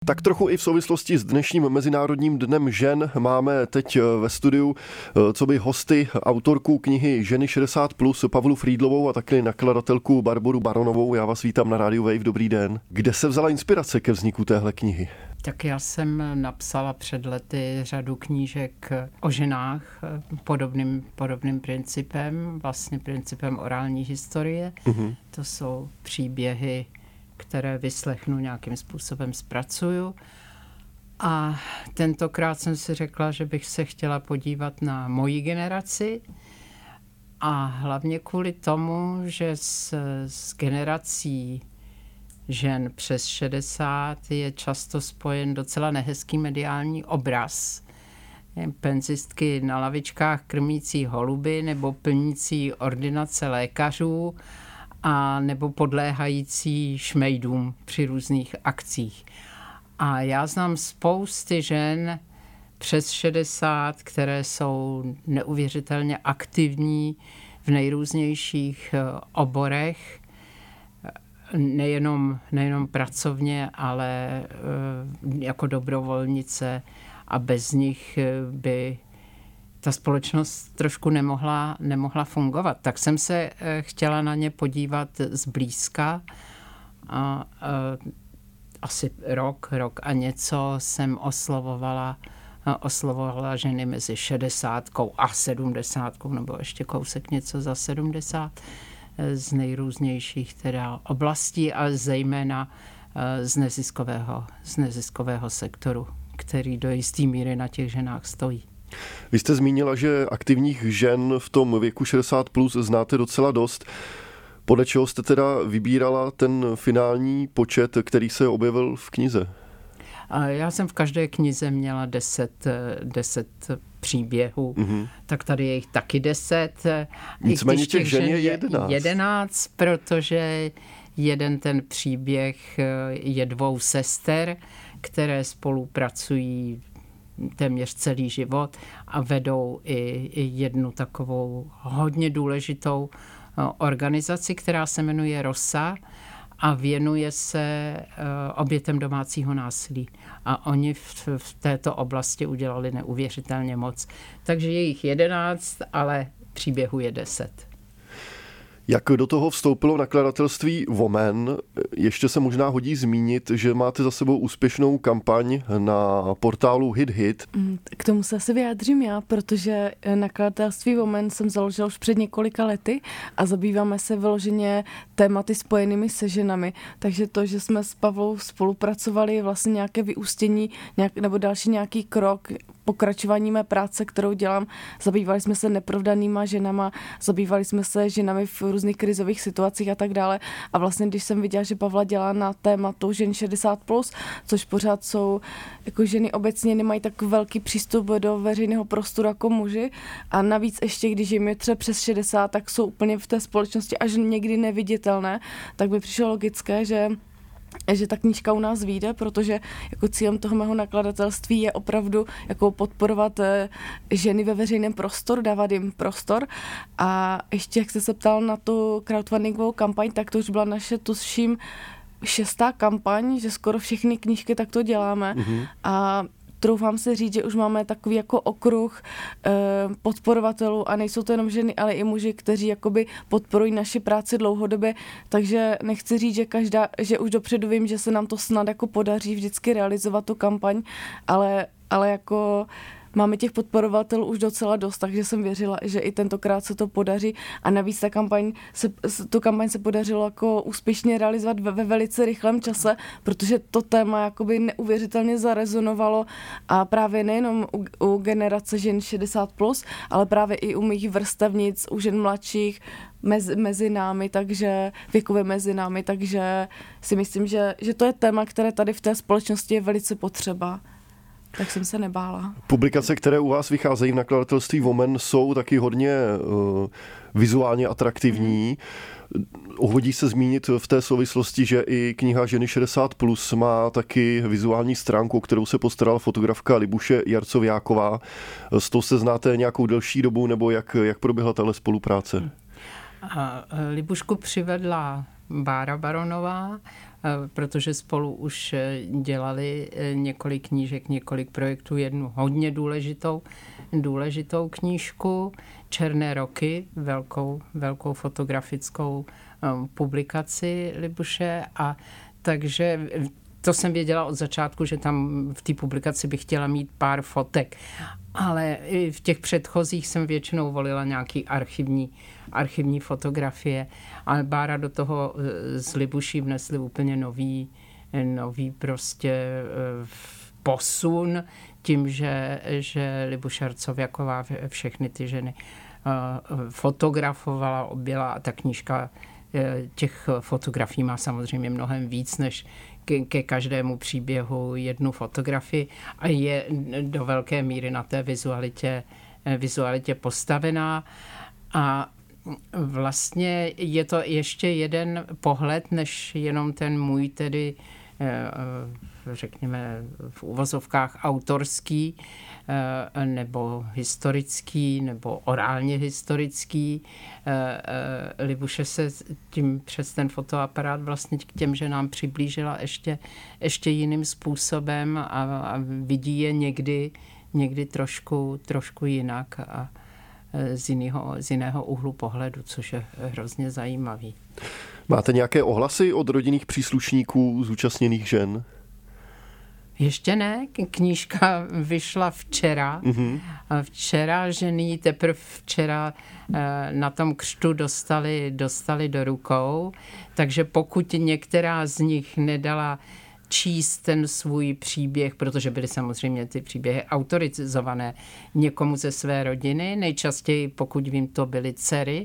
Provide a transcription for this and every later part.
Tak trochu i v souvislosti s dnešním Mezinárodním dnem žen máme teď ve studiu coby hosty autorku knihy Ženy 60+, Pavlu Frýdlovou a taky nakladatelku Barboru Baronovou. Já vás vítám na rádiu Wave, dobrý den. Kde se vzala inspirace ke vzniku téhle knihy? Tak já jsem napsala před lety řadu knížek o ženách podobným principem, vlastně principem orální historie. To jsou příběhy, které vyslechnu, nějakým způsobem zpracuju. A tentokrát jsem si řekla, že bych se chtěla podívat na moji generaci a hlavně kvůli tomu, že s generací žen přes 60 je často spojen docela nehezký mediální obraz. Penzistky na lavičkách krmící holuby nebo plnící ordinace lékařů a nebo podléhající šmejdům při různých akcích. A já znám spousty žen přes 60, které jsou neuvěřitelně aktivní v nejrůznějších oborech, nejenom pracovně, ale jako dobrovolnice, a bez nich by ta společnost trošku nemohla fungovat. Tak jsem se chtěla na ně podívat zblízka. Asi rok a něco jsem oslovovala ženy mezi 60 a 70, nebo ještě kousek něco za 70, z nejrůznějších teda oblastí a zejména z neziskového sektoru, který do jisté míry na těch ženách stojí. Vy jste zmínila, že aktivních žen v tom věku 60+ znáte docela dost. Podle čeho jste teda vybírala ten finální počet, který se objevil v knize? Já jsem v každé knize měla 10 příběhů, tak tady je jich taky 10. Nicméně těch žen je 11, protože jeden ten příběh je 2 sester, které spolupracují téměř celý život a vedou i jednu takovou hodně důležitou organizaci, která se jmenuje ROSA a věnuje se obětem domácího násilí. A oni v této oblasti udělali neuvěřitelně moc. Takže je jich 11, ale příběhu je 10. Jak do toho vstoupilo nakladatelství Woman? Ještě se možná hodí zmínit, že máte za sebou úspěšnou kampaň na portálu HitHit. K tomu se asi vyjádřím já, protože nakladatelství Woman jsem založila už před několika lety a zabýváme se vyloženě tématy spojenými se ženami. Takže to, že jsme s Pavlou spolupracovali, je vlastně nějaké vyústění nebo další nějaký krok, pokračování mé práce, kterou dělám. Zabývali jsme se neprovdanýma ženama, zabývali jsme se ženami v různých krizových situacích a tak dále. A vlastně, když jsem viděla, že Pavla dělá na tématu žen 60+, což pořád jsou, jako ženy obecně nemají tak velký přístup do veřejného prostoru jako muži. A navíc ještě, když jim je třeba přes 60, tak jsou úplně v té společnosti až někdy neviditelné, tak by přišlo logické, že ta knížka u nás vyjde, protože jako cílem toho mého nakladatelství je opravdu jako podporovat ženy ve veřejném prostoru, dávat jim prostor. A ještě, jak jste se ptal na tu crowdfundingovou kampaň, tak to už byla naše, tuším, 6. kampaň, že skoro všechny knížky takto děláme. A troufám se říct, že už máme takový jako okruh podporovatelů a nejsou to jenom ženy, ale i muži, kteří jakoby podporují naši práci dlouhodobě, takže nechci říct, že už dopředu vím, že se nám to snad jako podaří vždycky realizovat tu kampaň, ale jako máme těch podporovatelů už docela dost, takže jsem věřila, že i tentokrát se to podaří a navíc tu kampaň se podařilo jako úspěšně realizovat ve velice rychlém čase, protože to téma jakoby neuvěřitelně zarezonovalo a právě nejenom u generace žen 60+, ale právě i u mých vrstevnic, u žen mladších, mezi námi, takže věkově mezi námi, takže si myslím, že to je téma, které tady v té společnosti je velice potřeba. Tak jsem se nebála. Publikace, které u vás vycházejí v nakladatelství Woman, jsou taky hodně vizuálně atraktivní. Hodí se zmínit v té souvislosti, že i kniha Ženy 60+ má taky vizuální stránku, o kterou se postarala fotografka Libuše Jarcoviáková. S tou se znáte nějakou delší dobu, nebo jak proběhla tahle spolupráce? Libušku přivedla Bára Baronová protože spolu už dělali několik knížek, několik projektů, jednu hodně důležitou knížku, Černé roky, velkou fotografickou publikaci Libuše, a takže to jsem věděla od začátku, že tam v té publikaci bych chtěla mít pár fotek, ale i v těch předchozích jsem většinou volila nějaký archivní fotografie, ale Bára do toho s Libuší vnesli úplně nový prostě posun tím, že Libuše Rcověková všechny ty ženy fotografovala, objela, a ta knížka těch fotografií má samozřejmě mnohem víc než ke každému příběhu jednu fotografii a je do velké míry na té vizualitě postavená. A vlastně je to ještě jeden pohled, než jenom ten můj tedy, řekněme v uvozovkách autorský, nebo historický, nebo orálně historický. Libuše se tím přes ten fotoaparát vlastně k těm ženám přiblížila ještě jiným způsobem a vidí je někdy trošku jinak a z jiného úhlu pohledu, což je hrozně zajímavý. Máte nějaké ohlasy od rodinných příslušníků zúčastněných žen? Ještě ne, knížka vyšla včera. Mm-hmm. Včera ženy teprve včera na tom křtu dostali do rukou, takže pokud některá z nich nedala číst ten svůj příběh, protože byly samozřejmě ty příběhy autorizované někomu ze své rodiny, nejčastěji, pokud vím, to byly dcery,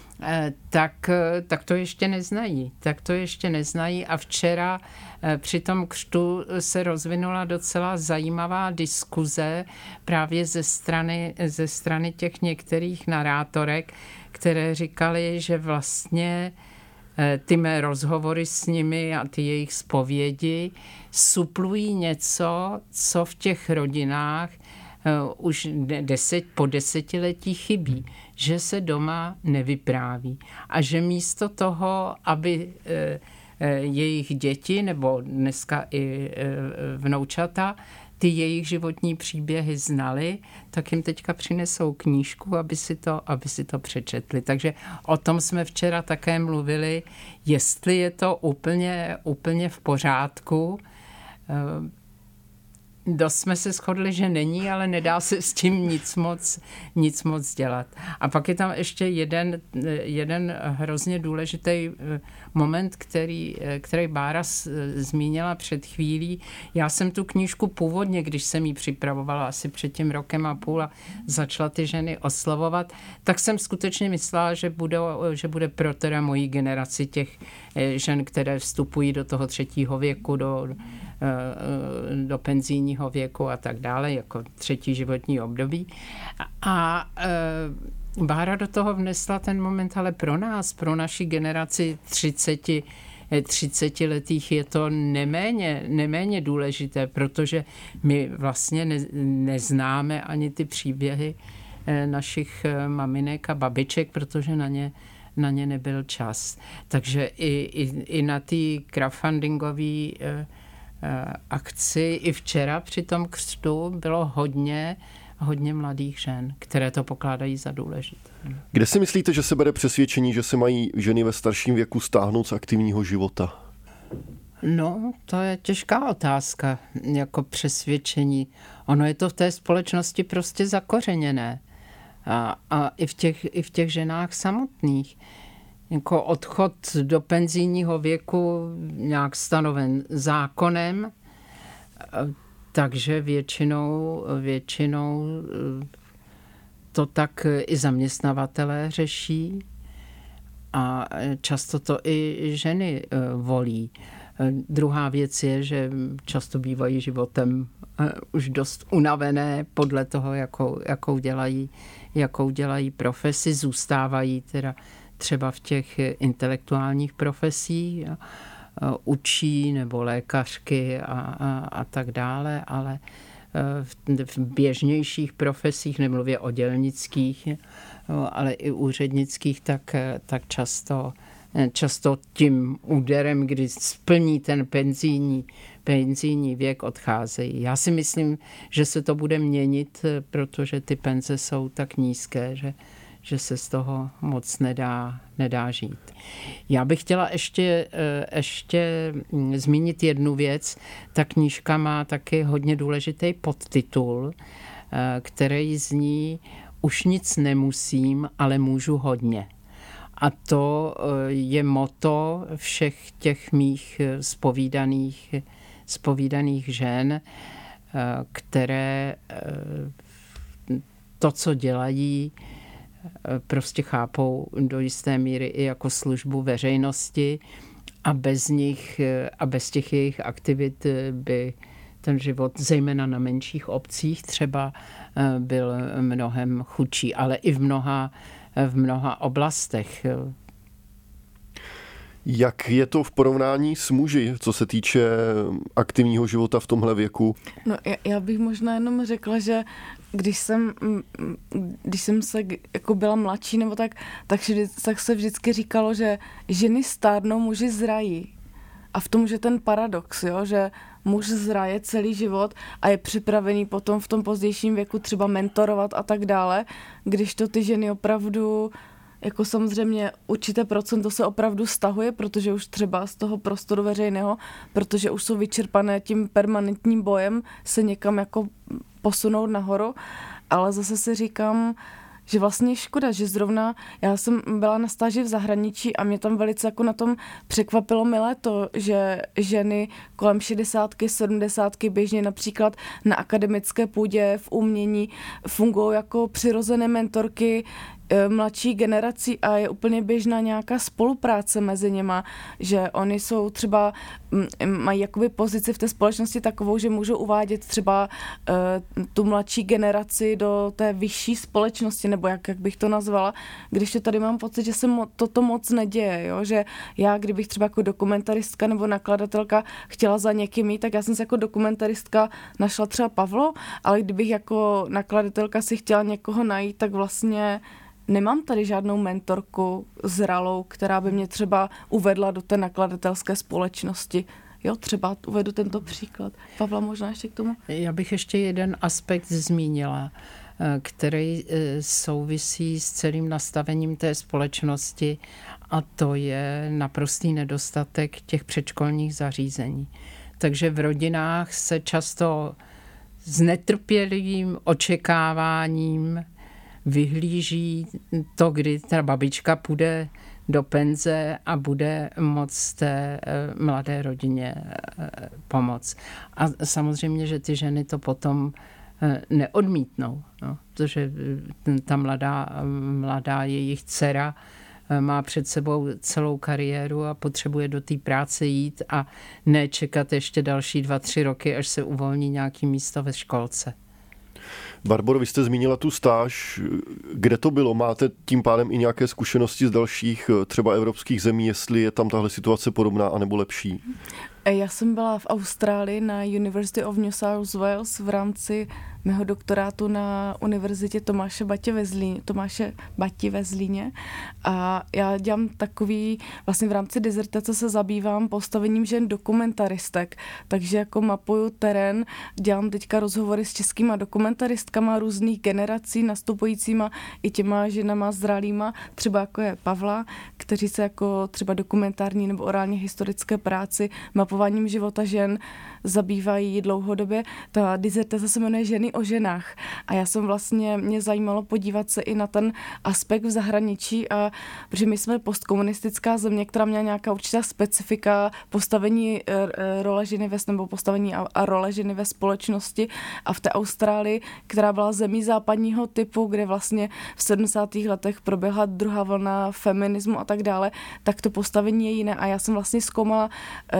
tak to ještě neznají. A včera při tom křtu se rozvinula docela zajímavá diskuze právě ze strany těch některých narátorek, které říkali, že vlastně ty mé rozhovory s nimi a ty jejich zpovědi suplují něco, co v těch rodinách už po desetiletí chybí, že se doma nevypráví a že místo toho, aby jejich děti nebo dneska i vnoučata ty jejich životní příběhy znali, tak jim teďka přinesou knížku, aby si to přečetli. Takže o tom jsme včera také mluvili, jestli je to úplně v pořádku. Dost jsme se shodli, že není, ale nedá se s tím nic moc dělat. A pak je tam ještě jeden hrozně důležitý moment, který Bára zmínila před chvílí. Já jsem tu knížku původně, když jsem ji připravovala asi před tím rokem a půl a začala ty ženy oslovovat, tak jsem skutečně myslela, že bude pro teda moji generaci těch žen, které vstupují do toho 3. věku, do penzijního věku a tak dále, jako 3. životní období. A Bára do toho vnesla ten moment, ale pro nás, pro naši generaci 30letých je to neméně důležité, protože my vlastně neznáme ani ty příběhy našich maminek a babiček, protože na ně nebyl čas. Takže i na té crowdfundingové akci i včera při tom křtu bylo hodně mladých žen, které to pokládají za důležité. Kde si myslíte, že se bere přesvědčení, že se mají ženy ve starším věku stáhnout z aktivního života? No, to je těžká otázka, jako přesvědčení. Ono je to v té společnosti prostě zakořeněné. A i v těch ženách samotných. Jako odchod do penzijního věku nějak stanoven zákonem, takže většinou to tak i zaměstnavatelé řeší a často to i ženy volí. Druhá věc je, že často bývají životem už dost unavené podle toho, jakou dělají profesi, zůstávají teda třeba v těch intelektuálních profesích, učí nebo lékařky a tak dále, ale v běžnějších profesích, nemluvě o dělnických, ale i úřednických, tak často často tím úderem, kdy splní ten penzijní věk, odcházejí. Já si myslím, že se to bude měnit, protože ty penze jsou tak nízké, že se z toho moc nedá žít. Já bych chtěla ještě zmínit jednu věc. Ta knížka má taky hodně důležitý podtitul, který zní Už nic nemusím, ale můžu hodně. A to je motto všech těch mých zpovídaných žen, které to, co dělají, prostě chápou do jisté míry i jako službu veřejnosti a bez těch jejich aktivit by ten život, zejména na menších obcích, třeba byl mnohem chudší, ale i v mnoha oblastech. Jak je to v porovnání s muži, co se týče aktivního života v tomhle věku? No, já bych možná jenom řekla, že když jsem se jako byla mladší nebo tak se vždycky říkalo, že ženy stárnou, muži zrají. A v tom, že ten paradox, jo, že muž zraje celý život a je připravený potom v tom pozdějším věku třeba mentorovat a tak dále, když to ty ženy opravdu, jako samozřejmě určité procento se opravdu stahuje, protože už třeba z toho prostoru veřejného, protože už jsou vyčerpané tím permanentním bojem se někam jako posunout nahoru, ale zase si říkám, že vlastně je škoda, že zrovna já jsem byla na stáži v zahraničí a mě tam velice jako na tom překvapilo milé to, že ženy kolem 60, 70 běžně například na akademické půdě v umění fungují jako přirozené mentorky mladší generací a je úplně běžná nějaká spolupráce mezi něma, že oni jsou třeba, mají jakoby pozici v té společnosti takovou, že můžou uvádět třeba tu mladší generaci do té vyšší společnosti, nebo jak bych to nazvala, když to tady mám pocit, že se toto moc neděje, jo? Že já, kdybych třeba jako dokumentaristka nebo nakladatelka chtěla za někým jít, tak já jsem si jako dokumentaristka našla třeba Pavlo, ale kdybych jako nakladatelka si chtěla někoho najít, tak vlastně nemám tady žádnou mentorku zralou, která by mě třeba uvedla do té nakladatelské společnosti. Jo, třeba uvedu tento příklad. Pavla, možná ještě k tomu? Já bych ještě jeden aspekt zmínila, který souvisí s celým nastavením té společnosti, a to je naprostý nedostatek těch předškolních zařízení. Takže v rodinách se často s netrpělivým očekáváním vyhlíží to, kdy ta babička půjde do penze a bude moct té mladé rodině pomoct. A samozřejmě, že ty ženy to potom neodmítnou, no, protože ta mladá jejich dcera má před sebou celou kariéru a potřebuje do té práce jít a ne čekat ještě další 2-3 roky, až se uvolní nějaké místo ve školce. Barboro, vy jste zmínila tu stáž. Kde to bylo? Máte tím pádem i nějaké zkušenosti z dalších třeba evropských zemí, jestli je tam tahle situace podobná anebo lepší? Já jsem byla v Austrálii na University of New South Wales v rámci mého doktorátu na univerzitě Tomáše Bati ve Zlíně a já dělám takový, vlastně v rámci dizertace se zabývám postavením žen dokumentaristek, takže jako mapuju terén, dělám teďka rozhovory s českýma dokumentaristkama různých generací, nastupujícíma i těma ženama zralýma, třeba jako je Pavla, kteří se jako třeba dokumentární nebo orálně historické práci, mapováním života žen zabývají dlouhodobě. Ta dizertace se jmenuje Ženy o ženách a já jsem vlastně, mě zajímalo podívat se i na ten aspekt v zahraničí, a protože my jsme postkomunistická země, která měla nějaká určitá specifika postavení role ženy nebo postavení a role ženy ve společnosti, a v té Austrálii, která byla zemí západního typu, kde vlastně v 70. letech proběhla druhá vlna feminismu a tak dále, tak to postavení je jiné a já jsem vlastně zkoumala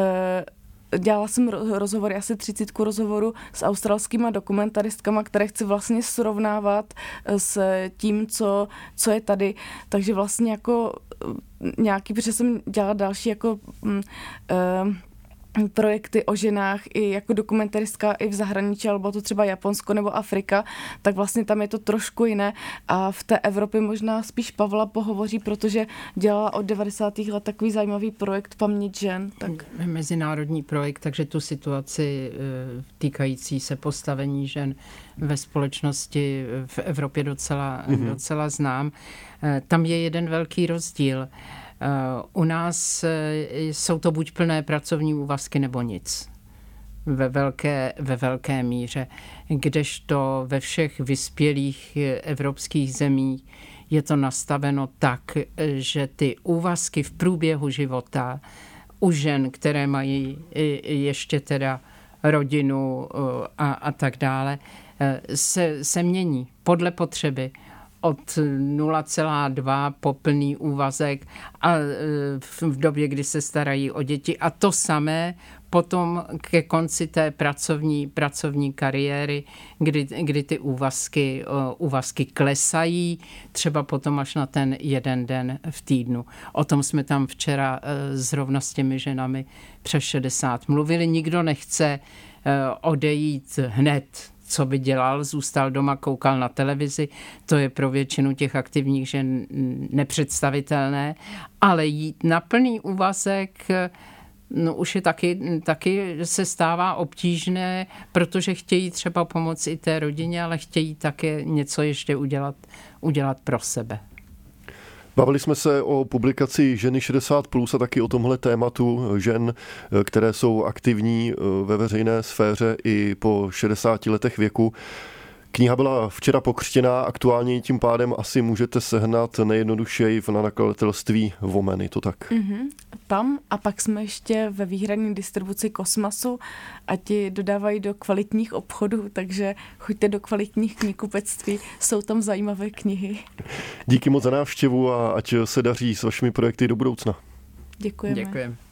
dělala jsem rozhovory, asi 30 rozhovorů s australskýma dokumentaristkama, které chci vlastně srovnávat s tím, co je tady. Takže vlastně jako nějaký, protože jsem dělala další jako projekty o ženách i jako dokumentaristka i v zahraničí, alebo to třeba Japonsko nebo Afrika, tak vlastně tam je to trošku jiné a v té Evropě možná spíš Pavla pohovoří, protože dělala od 90. let takový zajímavý projekt Paměť žen. Tak. Mezinárodní projekt, takže tu situaci týkající se postavení žen ve společnosti v Evropě docela znám. Tam je jeden velký rozdíl. U nás jsou to buď plné pracovní úvazky nebo nic. Ve velké míře. Kdežto ve všech vyspělých evropských zemích je to nastaveno tak, že ty úvazky v průběhu života u žen, které mají ještě teda rodinu a tak dále, se mění podle potřeby. Od 0,2 po plný úvazek a v době, kdy se starají o děti. A to samé potom ke konci té pracovní kariéry, kdy ty úvazky klesají, třeba potom až na ten jeden den v týdnu. O tom jsme tam včera zrovna s těmi ženami přes 60 mluvili. Nikdo nechce odejít hned, co by dělal, zůstal doma, koukal na televizi, to je pro většinu těch aktivních žen nepředstavitelné, ale jít na plný úvazek, no už je taky se stává obtížné, protože chtějí třeba pomoci i té rodině, ale chtějí také něco ještě udělat pro sebe. Bavili jsme se o publikaci Ženy 60+ a taky o tomhle tématu žen, které jsou aktivní ve veřejné sféře i po 60 letech věku. Kniha byla včera pokřtěná, aktuálně tím pádem asi můžete sehnat nejjednodušeji v nakladatelství Vomen, je to tak? Tam a pak jsme ještě ve výhradní distribuci Kosmasu a ti dodávají do kvalitních obchodů, takže choďte do kvalitních knihkupectví, jsou tam zajímavé knihy. Díky moc za návštěvu a ať se daří s vašimi projekty do budoucna. Děkujeme. Děkujeme.